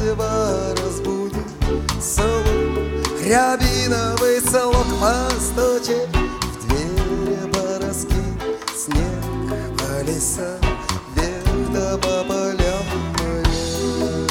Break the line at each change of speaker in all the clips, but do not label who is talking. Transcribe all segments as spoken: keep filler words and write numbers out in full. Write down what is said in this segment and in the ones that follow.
судьба разбудит. Соловь, рябиновый солок постучит, в двери пороски снег по лесам, вверх да по полям морей.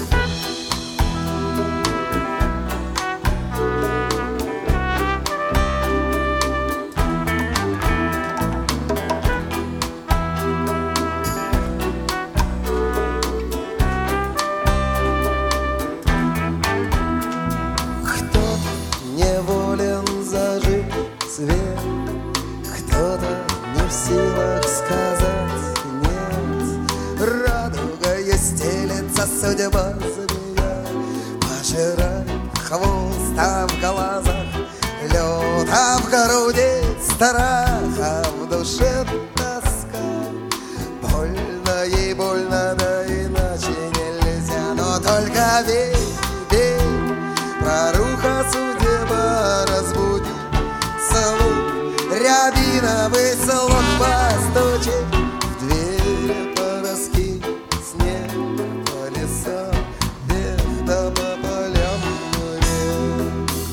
Неволен зажить свет, кто-то не в силах сказать нет. Радугой стелется судьба змея, пожирает хвост, а в глазах лед, а в груди страх, а в душе тоска. Больно ей больно, да иначе нельзя, но только верь, верь, проруха судьба разбудит. Соловь, рябиновый солок постучит, в двери пороски снег по лесам, вверх да по полям морей.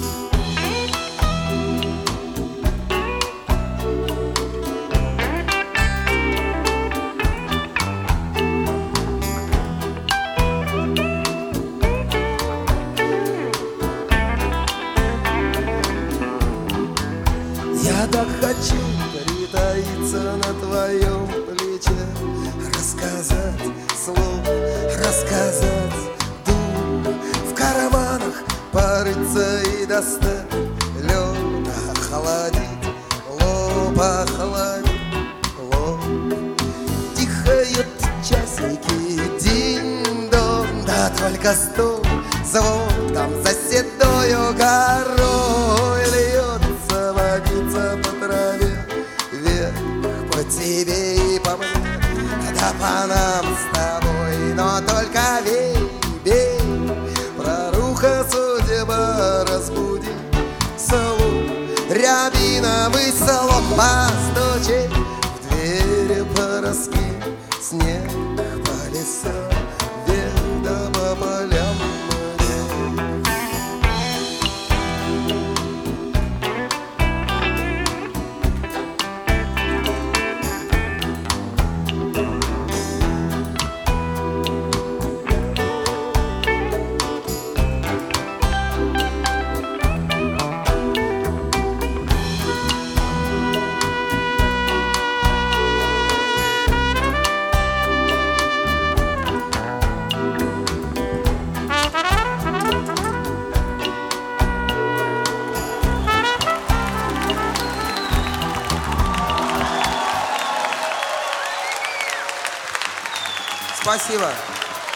Я так хочу притаиться на твоем плече, рассказать слов, рассказать дум, в карманах порыться и достать лед, охладить лоб, охладить лоб. Тихают часики, динь-дон, да только стук, звук там за седою горой льется водица по траве, вверх по тебе и по мне, да по нам с тобой. Но только верь, верь, проруха судьба разбудит. Соловь, рябиновый солок постучит, в двери пороски снег по лесам, вверх да по полям морей. Спасибо.